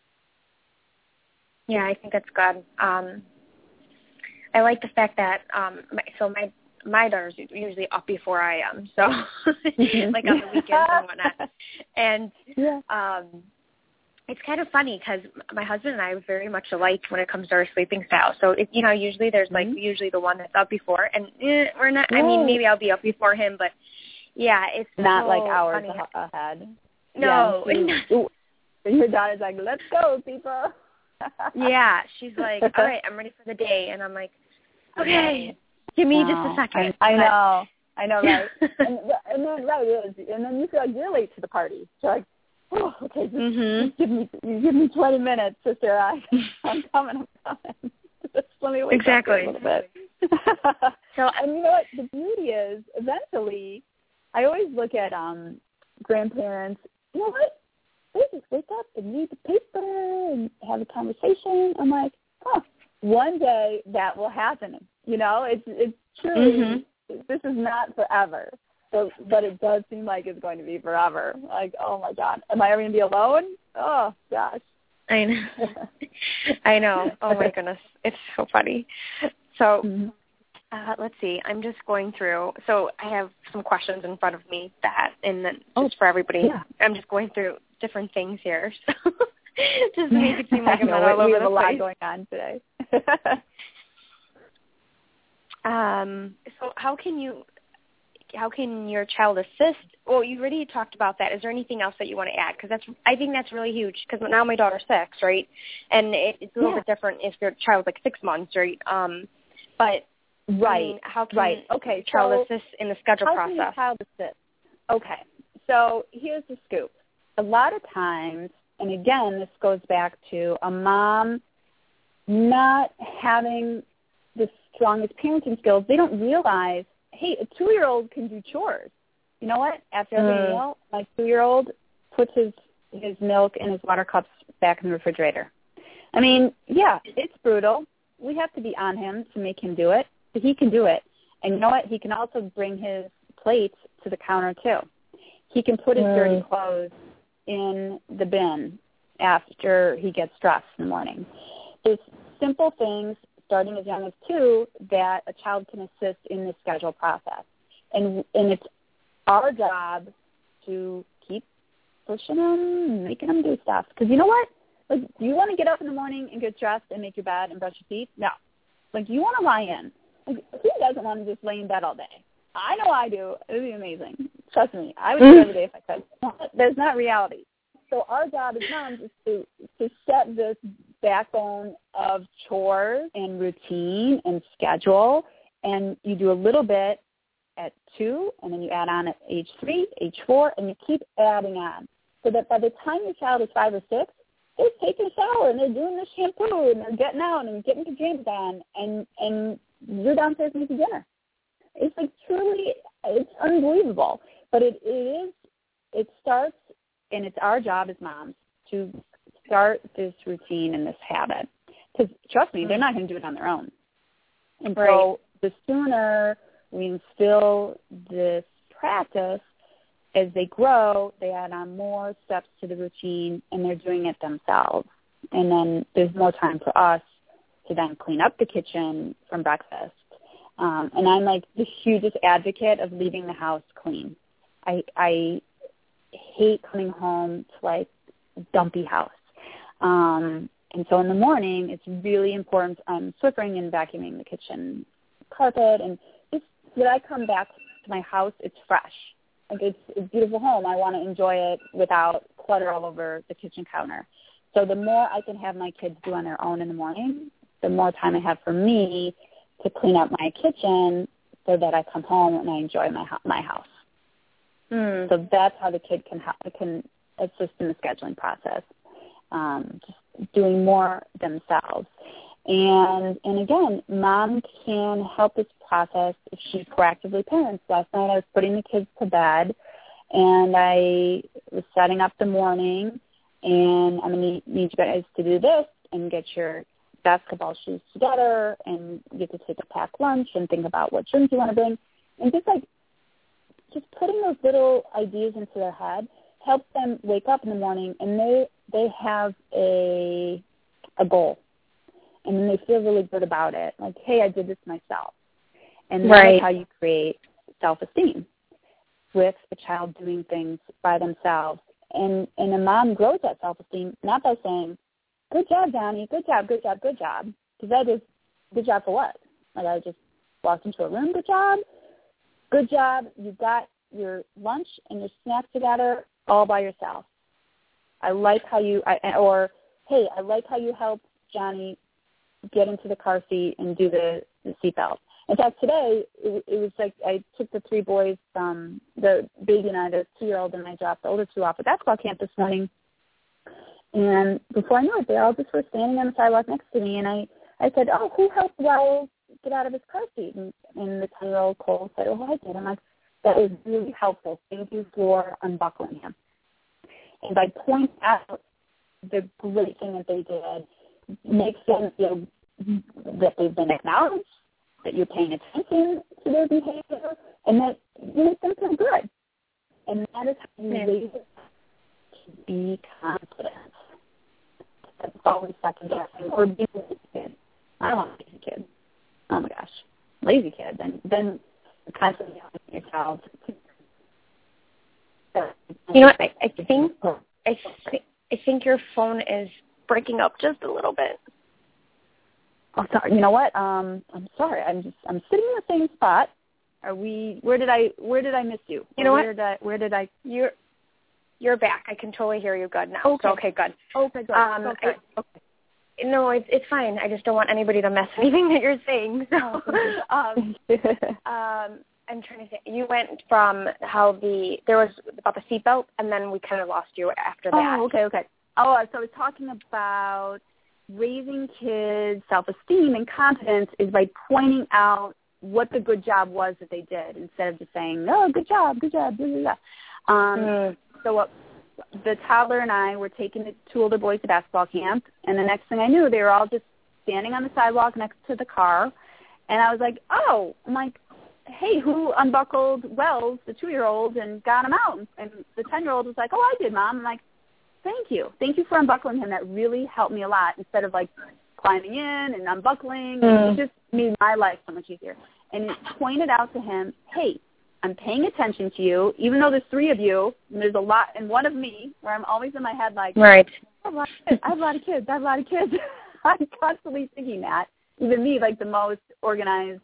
Yeah, I think that's good. Um, I like the fact that, um, my, so my my daughter's usually up before I am, so mm-hmm. like on the weekends and whatnot. And yeah. um, it's kind of funny because my husband and I are very much alike when it comes to our sleeping style. So, it, you know, usually there's like mm-hmm. usually the one that's up before, and eh, we're not. Right. I mean, maybe I'll be up before him, but yeah, it's not so like hours funny. ahead. No, yeah, your daughter's like, "Let's go, people." Yeah, she's like, "All right, I'm ready for the day," and I'm like, "Okay, give me no, just a second." I, I know, I know, right? and, and then right, it is, and then you feel like you're late to the party. So like, oh, okay, just, mm-hmm. just give me, you give me twenty minutes, sister. I, I'm coming, I'm coming. Just let me wake exactly. up a little bit. so, and you know what? The beauty is, eventually, I always look at um grandparents. You know what? They just wake up and read the paper and have a conversation. I'm like, huh, one day that will happen. You know, it's it's truly, mm-hmm. this is not forever. So, but it does seem like it's going to be forever. Like, oh, my God. Am I ever going to be alone? Oh, gosh. I know. I know. Oh, my goodness. It's so funny. So mm-hmm. uh, let's see. I'm just going through. So I have some questions in front of me that, and then oh, just for everybody, yeah. I'm just going through different things here. So just to make it seem like I'm not all over the place. We have a lot going on today. um. So how can you, how can your child assist? Well, you already talked about that. Is there anything else that you want to add? Because that's, I think that's really huge. Because now my daughter's six, right? And it, it's a little yeah. bit different if your child's like six months, right? Um. But right, I mean, how can right. Okay, your child so assist in the schedule how process? How can your child assist? Okay, so here's the scoop. A lot of times, and again, this goes back to a mom not having the strongest parenting skills. They don't realize, hey, a two-year-old can do chores. You know what? After every mm. meal, my two-year-old puts his, his milk and his water cups back in the refrigerator. I mean, yeah, it's brutal. We have to be on him to make him do it, but he can do it. And you know what? He can also bring his plates to the counter, too. He can put his mm. dirty clothes in the bin after he gets dressed in the morning. It's simple things, starting as young as two, that a child can assist in the schedule process. And and it's our job to keep pushing them, making them do stuff. Because you know what? Like, do you want to get up in the morning and get dressed and make your bed and brush your teeth? No. Like, you want to lie in. Like, who doesn't want to just lay in bed all day? I know I do. It would be amazing. Trust me. I would do it every day if I could. There's not reality. So our job as moms is to, to set this backbone of chores and routine and schedule, and you do a little bit at two, and then you add on at age three, age four, and you keep adding on. So that by the time your child is five or six, they're taking a shower, and they're doing the shampoo, and they're getting out, and getting pajamas on, and, and you're downstairs making dinner. It's like truly, it's unbelievable. But it, it is, it starts, and it's our job as moms to start this routine and this habit. Because trust me, they're not going to do it on their own. And right. so the sooner we instill this practice, as they grow, they add on more steps to the routine, and they're doing it themselves. And then there's more time for us to then clean up the kitchen from breakfast. Um, and I'm like the hugest advocate of leaving the house clean. I, I hate coming home to like a dumpy house. Um, and so in the morning, it's really important. I'm Swiffering and vacuuming the kitchen carpet, and just when I come back to my house, it's fresh. Like it's, it's a beautiful home. I want to enjoy it without clutter all over the kitchen counter. So the more I can have my kids do on their own in the morning, the more time I have for me to clean up my kitchen so that I come home and I enjoy my my house. Mm. So that's how the kid can can assist in the scheduling process, um, just doing more themselves. And, and again, mom can help this process if she proactively parents. Last night I was putting the kids to bed, and I was setting up the morning, and I'm going to need you guys to do this and get your basketball shoes together and get to take a packed lunch and think about what gyms you want to bring. And just like, just putting those little ideas into their head helps them wake up in the morning and they, they have a, a goal. And then they feel really good about it. Like, hey, I did this myself. And right. that's how you create self-esteem with a child doing things by themselves. And, and a mom grows that self-esteem not by saying, good job, Johnny, good job, good job, good job. Because that is, good job for what? Like, I just walked into a room, good job. Good job, you got your lunch and your snacks together all by yourself. I like how you, I, or, hey, I like how you helped Johnny get into the car seat and do the, the seatbelt. In fact, today, it, it was like I took the three boys, um, the baby and I, the two-year-old, and I dropped the older two off at basketball camp this morning. And before I knew it, they all just were standing on the sidewalk next to me. And I, I said, oh, who helped Wells get out of his car seat? And, and the ten-year-old Cole said, oh, I did. I'm like, that was really helpful. Thank you for unbuckling him. And by pointing out the great thing that they did, makes them feel that they've been acknowledged, that you're paying attention to their behavior, and that you make them feel good. And that is how you yeah. raise it to be confident. That's always second guessing or being a lazy kid. I don't want to be a lazy kid. Oh my gosh, lazy kid. Then then constantly helping your child. You know what? I, I think I think I think your phone is breaking up just a little bit. Oh, sorry. You know what? Um, I'm sorry. I'm just I'm sitting in the same spot. Are we? Where did I? Where did I miss you? You know where what? Did I, where did I? You're you're back. I can totally hear you good now. Okay. So, okay, good. Okay, good. Um, okay. I, okay. No, it's it's fine. I just don't want anybody to mess anything that you're saying. So, um, um, I'm trying to think. You went from how the there was about the seatbelt, and then we kind of lost you after that. Oh, okay, okay. Oh, so I was talking about raising kids' self-esteem and confidence is by pointing out what the good job was that they did instead of just saying, oh, good job, good job, blah, blah, blah. Um, mm. So what, the toddler and I were taking the two older boys to basketball camp, and the next thing I knew, they were all just standing on the sidewalk next to the car, and I was like, oh, I'm like, hey, who unbuckled Wells, the two-year-old, and got him out? And the ten-year-old was like, oh, I did, Mom. I'm like, thank you. Thank you for unbuckling him. That really helped me a lot instead of, like, climbing in and unbuckling. Mm. It just made my life so much easier. And it pointed out to him, hey, I'm paying attention to you, even though there's three of you, and there's a lot, and one of me, where I'm always in my head like, right. I have a lot of kids. I have a lot of kids. I have a lot of kids. I'm constantly thinking that. Even me, like the most organized,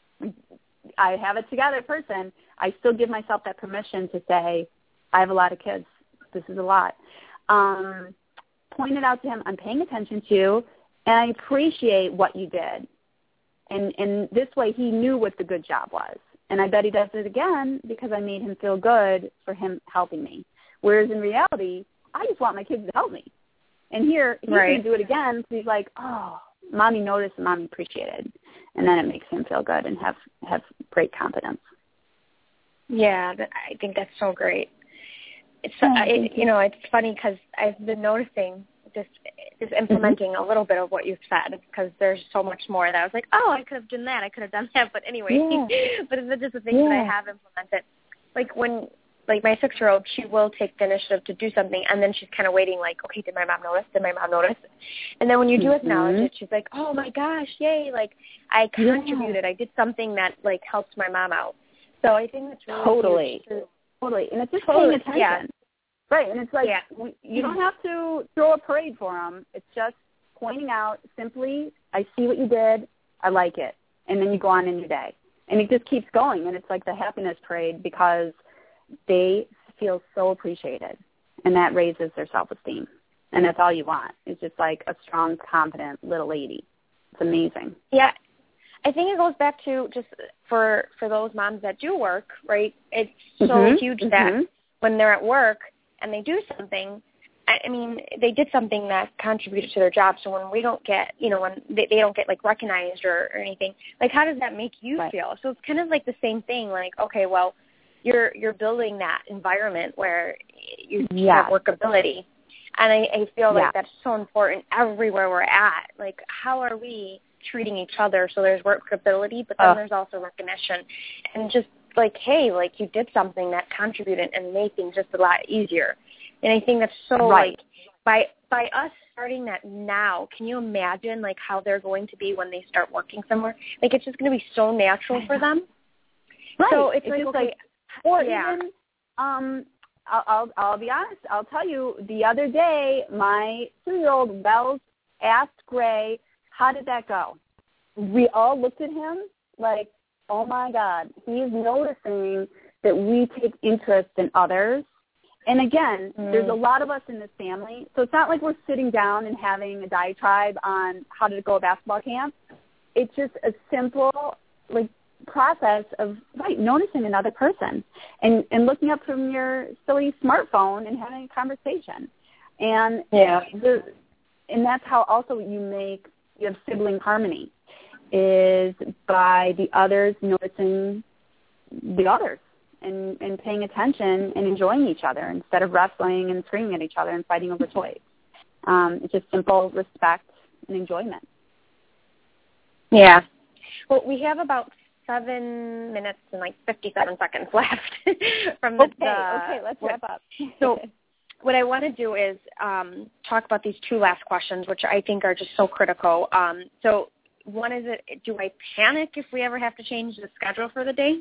I have it together person, I still give myself that permission to say, I have a lot of kids. This is a lot. Um, pointed out to him, I'm paying attention to you, and I appreciate what you did. And, and this way he knew what the good job was. And I bet he does it again because I made him feel good for him helping me. Whereas in reality, I just want my kids to help me. And here, he's right. going to do it again. So he's like, oh, Mommy noticed and Mommy appreciated. And then it makes him feel good and have, have great confidence. Yeah, I think that's so great. It's oh, it, you. you know, it's funny because I've been noticing just just implementing mm-hmm. a little bit of what you've said because there's so much more that I was like, oh, I could have done that, I could have done that, but anyway, yeah. But it's just the things yeah. that I have implemented. Like when, like my six-year-old, she will take the initiative to do something, and then she's kind of waiting, like, okay, did my mom notice? Did my mom notice? And then when you do mm-hmm. acknowledge it, she's like, oh my gosh, yay! Like I contributed, yeah. I did something that like helped my mom out. So I think that's really totally, huge. totally, and it's just totally. paying attention. Yeah. Right, and it's like yeah. we, you don't have to throw a parade for them. It's just pointing out simply, I see what you did, I like it, and then you go on in your day. And it just keeps going, and it's like the happiness parade because they feel so appreciated, and that raises their self-esteem. And that's all you want. It's just like a strong, confident little lady. It's amazing. Yeah. I think it goes back to just for, for those moms that do work, right, it's so mm-hmm. huge that mm-hmm. when they're at work, and they do something, I, I mean, they did something that contributed to their job. So when we don't get, you know, when they, they don't get, like, recognized or, or anything, like, how does that make you right. feel? So it's kind of like the same thing. Like, okay, well, you're you're building that environment where you yeah. have workability. And I, I feel yeah. like that's so important everywhere we're at. Like, how are we treating each other so there's workability, but then oh. there's also recognition. And just like, hey, like, you did something that contributed and made things just a lot easier. And I think that's so, right. like, by by us starting that now, can you imagine, like, how they're going to be when they start working somewhere? Like, it's just going to be so natural for them. Right. So it's, it's like, just okay, like, or yeah. even, um, I'll, I'll, I'll be honest, I'll tell you, the other day, my two-year-old Wells asked Gray, how did that go? We all looked at him like, oh, my God. He's noticing that we take interest in others. And, again, mm. there's a lot of us in this family, so it's not like we're sitting down and having a diatribe on how to go to basketball camp. It's just a simple, like, process of, right, noticing another person and, and looking up from your silly smartphone and having a conversation. And yeah. the, and that's how also you make, you have sibling harmony, is by the others noticing the others and, and paying attention and enjoying each other instead of wrestling and screaming at each other and fighting over toys. Um, it's just simple respect and enjoyment. Yeah. Well, we have about seven minutes and like fifty-seven seconds left from the. Okay, the, okay, let's wrap up. So, what I want to do is um, talk about these two last questions, which I think are just so critical. Um, so, one is, it, do I panic if we ever have to change the schedule for the day?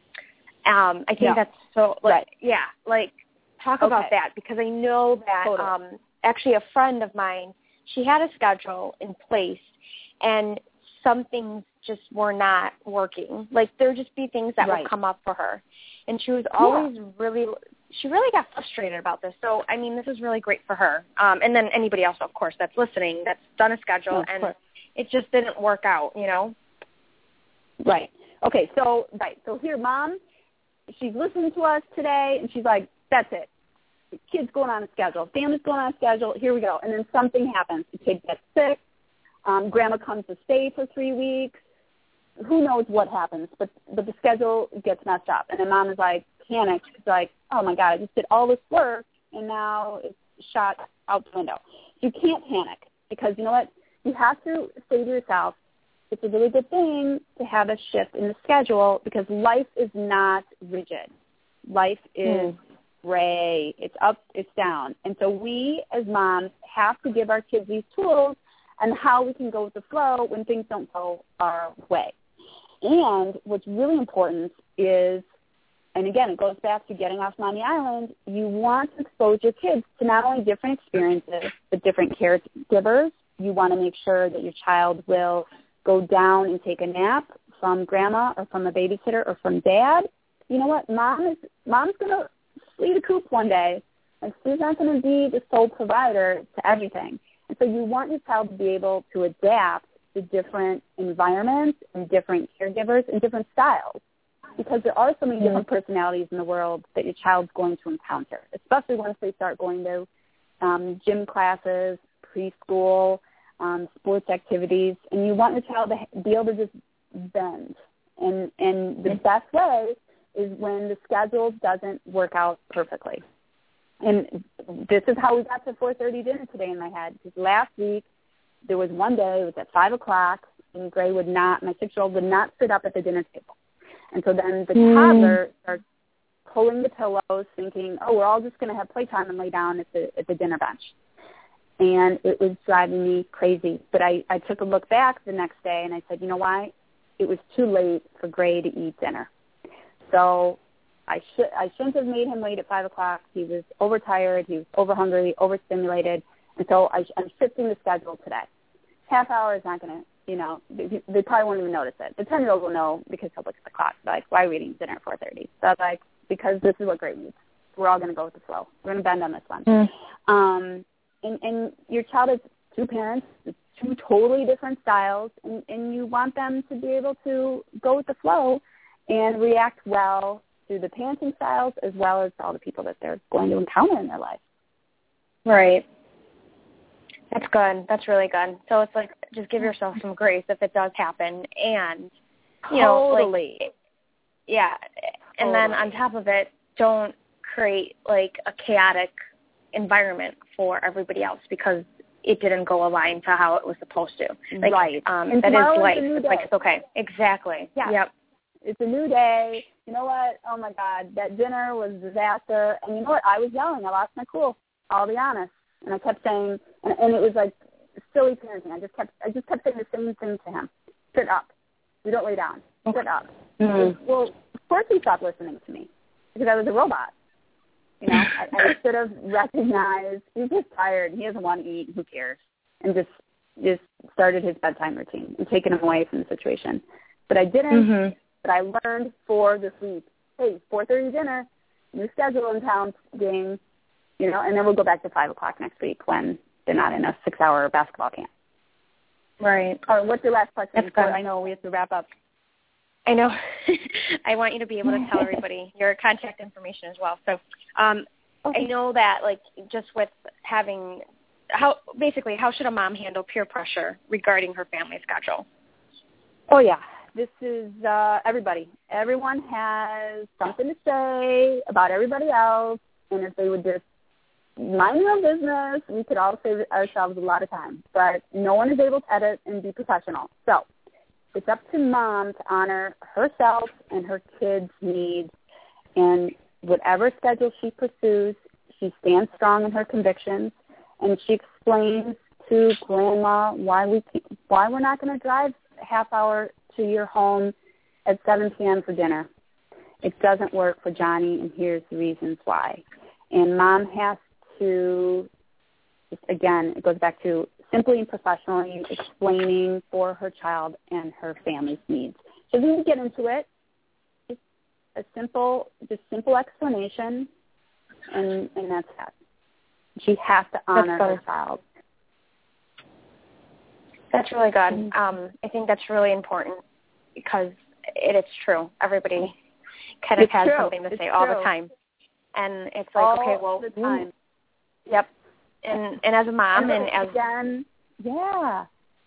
Um, I think yeah. that's so. Like, right. Yeah, like talk okay. about that, because I know that totally. um, actually a friend of mine, she had a schedule in place, and some things just were not working. Like, there would just be things that right. would come up for her. And she was always yeah. really, she really got frustrated about this. So, I mean, this is really great for her. Um, and then anybody else, of course, that's listening, that's done a schedule, no, and it just didn't work out, you know? Right. Okay, so, right. So here, Mom, she's listening to us today, and she's like, that's it. The kid's going on a schedule. Family's going on a schedule. Here we go. And then something happens. The kid gets sick. Um, grandma comes to stay for three weeks. Who knows what happens, but but the schedule gets messed up. And then Mom is like panicked. She's like, oh, my God, I just did all this work, and now it's shot out the window. You can't panic because, you know what, you have to say to yourself, it's a really good thing to have a shift in the schedule because life is not rigid. Life is mm. gray. It's up, it's down. And so we as moms have to give our kids these tools and how we can go with the flow when things don't go our way. And what's really important is, and again, it goes back to getting off Mommy Island, you want to expose your kids to not only different experiences, but different caregivers. You want to make sure that your child will go down and take a nap from grandma or from a babysitter or from dad. You know what? Mom is mom's going to flee the coop one day, and she's not going to be the sole provider to everything. And so you want your child to be able to adapt to different environments and different caregivers and different styles, because there are so many different personalities in the world that your child's going to encounter, especially once they start going to um, gym classes, preschool, um, sports activities, and you want your child to be able to just bend. And, and the best way is when the schedule doesn't work out perfectly. And this is how we got to four thirty dinner today in my head, because last week there was one day, it was at five o'clock, and Gray would not, my six-year-old would not sit up at the dinner table. And so then the mm. toddler starts pulling the pillows, thinking, oh, we're all just going to have playtime and lay down at the at the dinner bench. And it was driving me crazy. But I, I took a look back the next day, and I said, you know why? It was too late for Gray to eat dinner. So I, should, I shouldn't have made him wait at five o'clock. He was overtired. He was overhungry, overstimulated. And so I, I'm shifting the schedule today. Half hour is not going to, you know, they, they probably won't even notice it. The ten-year-old will know because he'll look at the clock. Like, why are we eating dinner at four thirty? So I was like, because this is what Gray needs. We're all going to go with the flow. We're going to bend on this one. Mm. Um, and, and your child has two parents, two totally different styles, and, and you want them to be able to go with the flow and react well to the parenting styles as well as all the people that they're going to encounter in their life. Right. That's good. That's really good. So it's like just give yourself some grace if it does happen, and you know, totally. like, yeah. And Totally. then on top of it, don't create like a chaotic environment for everybody else because it didn't go aligned to how it was supposed to. Like, right. Um, and that is life. Is It's like it's okay. Exactly. Yeah. Yep. It's a new day. You know what? Oh my God, that dinner was a disaster. And you know what? I was yelling. I lost my cool. I'll be honest. And I kept saying, and, and it was like silly parenting. I just kept, I just kept saying the same thing to him. Sit up. We don't lay down. Sit up. Mm-hmm. Well, of course he stopped listening to me because I was a robot. You know, I, I should have recognized he's just tired. He doesn't want to eat. Who cares? And just just started his bedtime routine and taken him away from the situation. But I didn't. Mm-hmm. But I learned for this week. Hey, four thirty dinner, new schedule in town, gang. You know, and then we'll go back to five o'clock next week when they're not in a six-hour basketball camp. Right. Or what's your last question? That's good. I know we have to wrap up. I know. I want you to be able to tell everybody your contact information as well. So um, okay. I know that, like, just with having how basically how should a mom handle peer pressure regarding her family schedule? Oh yeah, this is uh, everybody. Everyone has something to say about everybody else, and if they would just mind their own business, we could all save ourselves a lot of time. But no one is able to edit and be professional. So it's up to mom to honor herself and her kids' needs, and whatever schedule she pursues, she stands strong in her convictions, and she explains to grandma why we why we're not going to drive a half hour to your home at seven p.m. for dinner. It doesn't work for Johnny, and here's the reasons why. And mom has to, again, it goes back to simply and professionally explaining for her child and her family's needs. So we can get into it. It's a simple, just simple explanation, and, and that's that. She has to honor her child. That's really good. Um, I think that's really important because it is true. Everybody kind of it's has true. something to it's say true. all the time. And it's like, all okay, well, the time. Yep. And and as a mom and, and as again, yeah.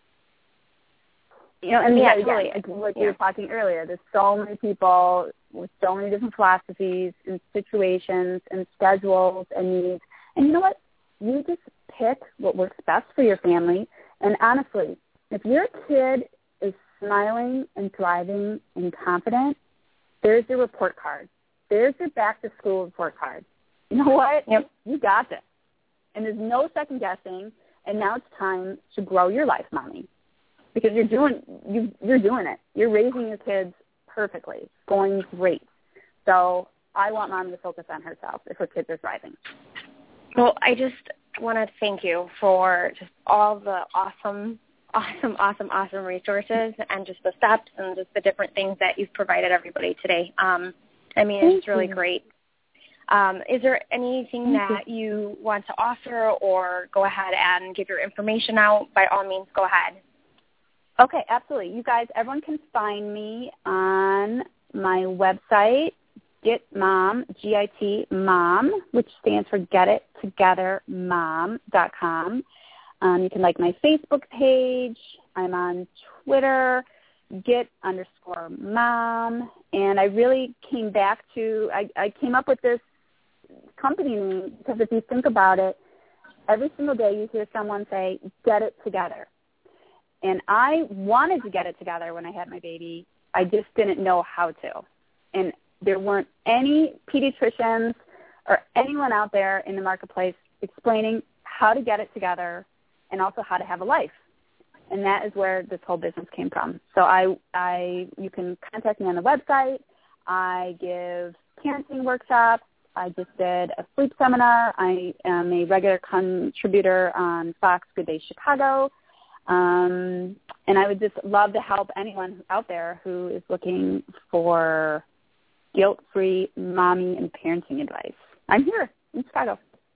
You know, and yeah, again, totally. like, like yeah. we were talking earlier, there's so many people with so many different philosophies and situations and schedules and needs. And you know what? You just pick what works best for your family. And honestly, if your kid is smiling and thriving and confident, there's your report card. There's your back-to-school report card. You know what? Yep. You got this. And there's no second guessing. And now it's time to grow your life, mommy, because you're doing you you're doing it. You're raising your kids perfectly. It's going great. So I want mom to focus on herself if her kids are thriving. Well, I just want to thank you for just all the awesome, awesome, awesome, awesome resources and just the steps and just the different things that you've provided everybody today. Um, I mean, thank it's really you. great. Um, is there anything thank that you. you want to offer or go ahead and give your information out? By all means, go ahead. Okay, absolutely. You guys, everyone can find me on my website, Get Mom, G I T Mom, which stands for Get It Together Mom dot com. Um, you can like my Facebook page. I'm on Twitter, Get underscore Mom. And I really came back to, I, I came up with this company name because if you think about it, every single day you hear someone say, get it together. And I wanted to get it together when I had my baby. I just didn't know how to. And there weren't any pediatricians or anyone out there in the marketplace explaining how to get it together and also how to have a life. And that is where this whole business came from. So I, I, you can contact me on the website. I give parenting workshops. I just did a sleep seminar. I am a regular contributor on Fox Good Day Chicago. Um, and I would just love to help anyone out there who is looking for guilt-free mommy and parenting advice. I'm here in Chicago.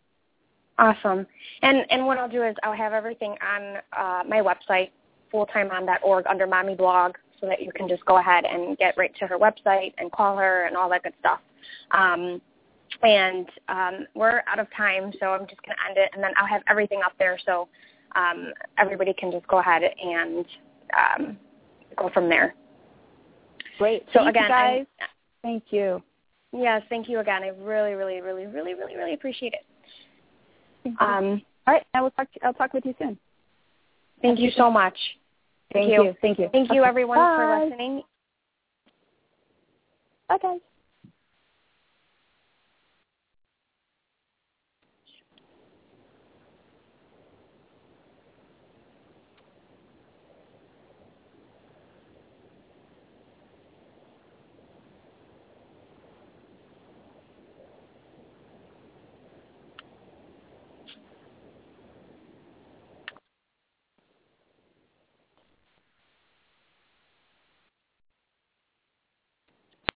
Awesome. And and what I'll do is I'll have everything on uh, my website, full time mom dot org, under Mommy Blog, so that you can just go ahead and get right to her website and call her and all that good stuff. Um, and um, we're out of time, so I'm just going to end it, and then I'll have everything up there so um, everybody can just go ahead and um, go from there. Great. So Thank again, you guys. I'm, Thank you. Yes, thank you again. I really, really, really, really, really, really appreciate it. Um, All right, I will talk. I'll talk with you soon. Thank you so much. Thank, thank you. you. Thank you. Thank you, okay. everyone, Bye. for listening. Bye, guys.